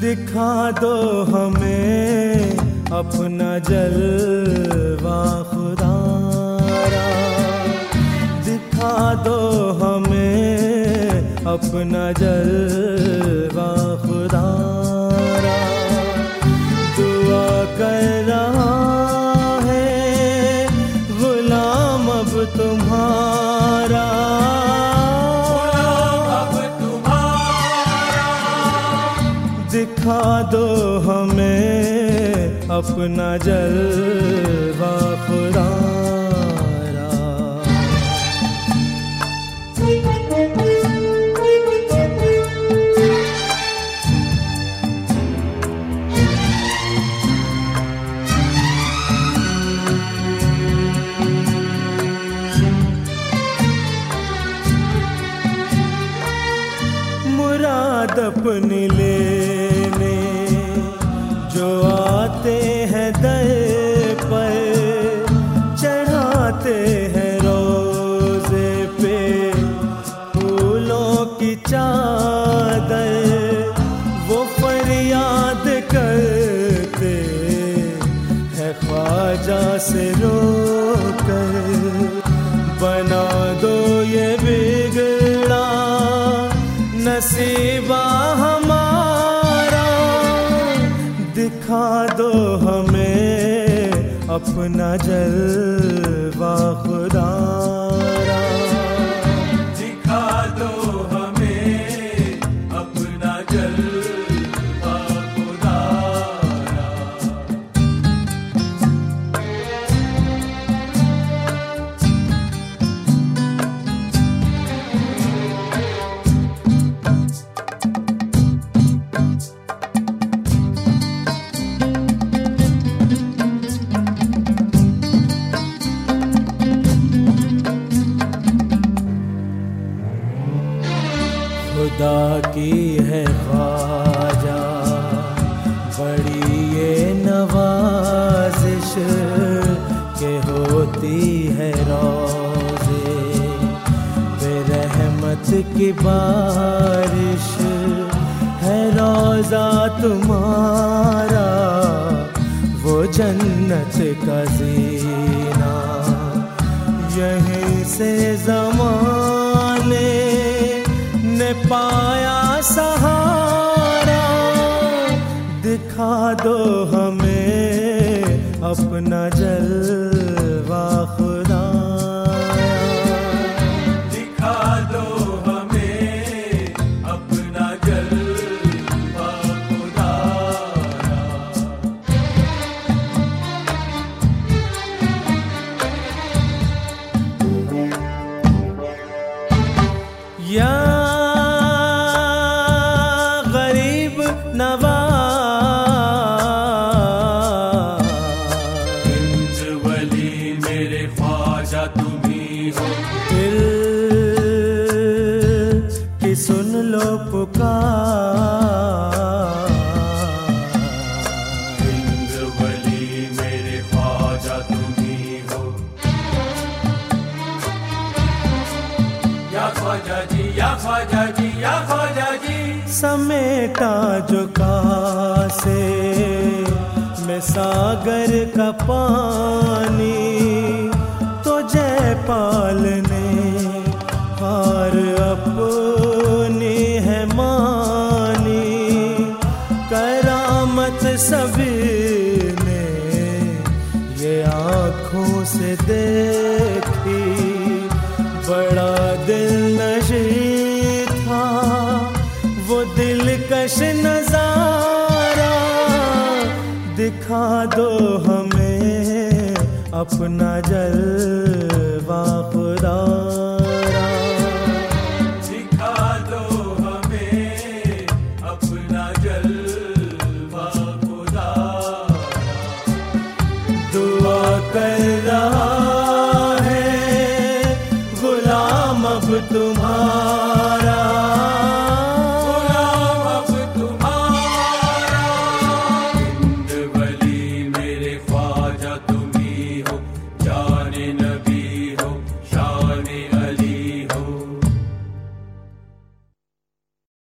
दिखा दो हमें अपना जलवा खुदारा, दिखा दो हमें अपना जलवा खुदारा। दुआ कर रहा है गुलाम अब तुम्हारा, दिखा दो हमें अपना जलवा खुदारा। मुराद अपनी लेने जो आते हैं दर पर, चढ़ाते हैं रोज़े पे फूलों की चादर। वो फरियाद करते हैं ख्वाजा से रोकर, बना दो ये बिगड़ा नसीबा हमारा। दिखा दो हमें अपना जलवा खुदारा, दिखा दो हमें अपना जलवा खुदारा। खुदा की है ख्वाजा बड़ी ये नवाजिश, के होती है रोज़े बेरहमत की बारिश। है रोज़ा तुम्हारा वो जन्नत का जीना, यहीं से ज़माने ने पाया सहारा। दिखा दो हमें अपना जलवा खुदारा, दिखा दो हमें अपना जलवा खुदारा। या गरीब नवाज, इंज वली मेरे ख्वाजा तुम्ही हो। दिल की सुन लो पुकार, इंज वली मेरे ख्वाजा तुम्ही हो। या ख्वाजा जी, या ख्वाजा जी, या ख्वाजा जी। समेटा जो कासे में सागर का पानी, तो जयपाल ने हार अपनी है मानी। करामत सभी ने ये आँखों से देखी, बड़ा दिल नशी था वो दिलकश नजारा। दिखा दो हमें अपना जलवा खुदारा, दिखा दो हमें अपना जलवा खुदारा। दुआ कर रहा है गुलाम अब तुम